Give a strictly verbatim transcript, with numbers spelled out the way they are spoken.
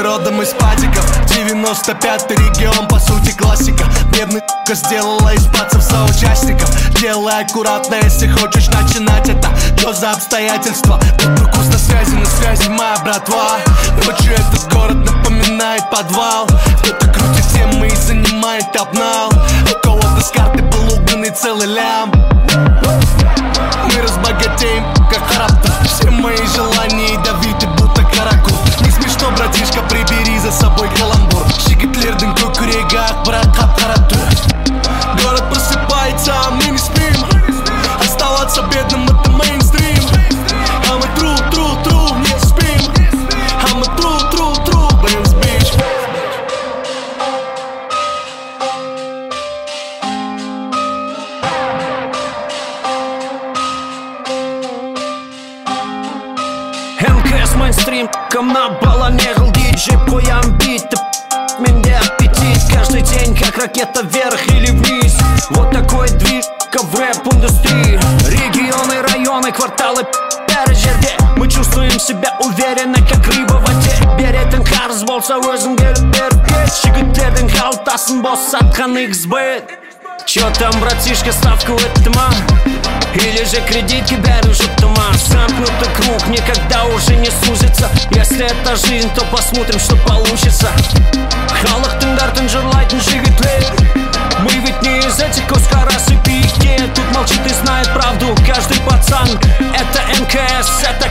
родом из падиков. девяносто пятый регион, по сути классика. Бедный к***а сделала из пацев соучастников. Делай аккуратно, если хочешь начинать это. Что за обстоятельства? Под руку на связи, на связи моя братва. Ночью этот город напоминает подвал. Кто-то крутит темы и занимает обнал. У кого-то с карты был угнанный целый лям. Мы разбогатеем, как раптор. Все мои желания ядовиты, будто каракул. Не смешно, братишка, прибери за собой каламбур. Жигитлердің көкірегі ақпарат қап-қаратур. Город просыпается, а мы не спим. Оставаться бедным — это мейнстрим. А мы тру, тру, тру, не спим. А мы тру, тру, тру, Бэнс Бич. эн ка эс мейнстрим, камна балане диджей қоям битті. Менде аппетит каждый день, как ракета вверх или вниз. Вот такой движ в рэп-индустрии. Регионы, районы, кварталы, бәрі жерде. Мы чувствуем себя уверенно, как рыба в воде. Беретін қарыз болса өзің келіп беріп кет. Жігіттердің қалтасын босатқан икс бет. Чё там, братишка, ставку это ма? Или же кредитки бәрін жұтты ма? Замкнутый круг никогда уже не сузится. Если это жизнь, то посмотрим, что получится. Халықтың дартын жырлайтын жігітлер. Мы ведь не из этих коскарасы пике. Тут молчит и знает правду каждый пацан. Это эн ка эс, это